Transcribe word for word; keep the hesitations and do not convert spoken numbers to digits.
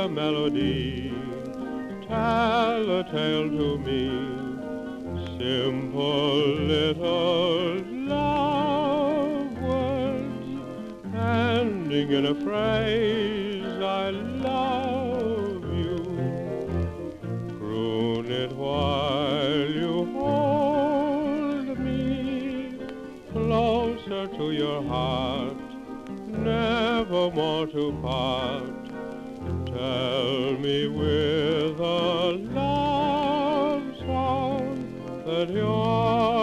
a melody, tell a tale to me, simple little love words, ending in a phrase, I love you. Croon it while you hold me closer to your heart, never more to part. Tell me with a love song that you're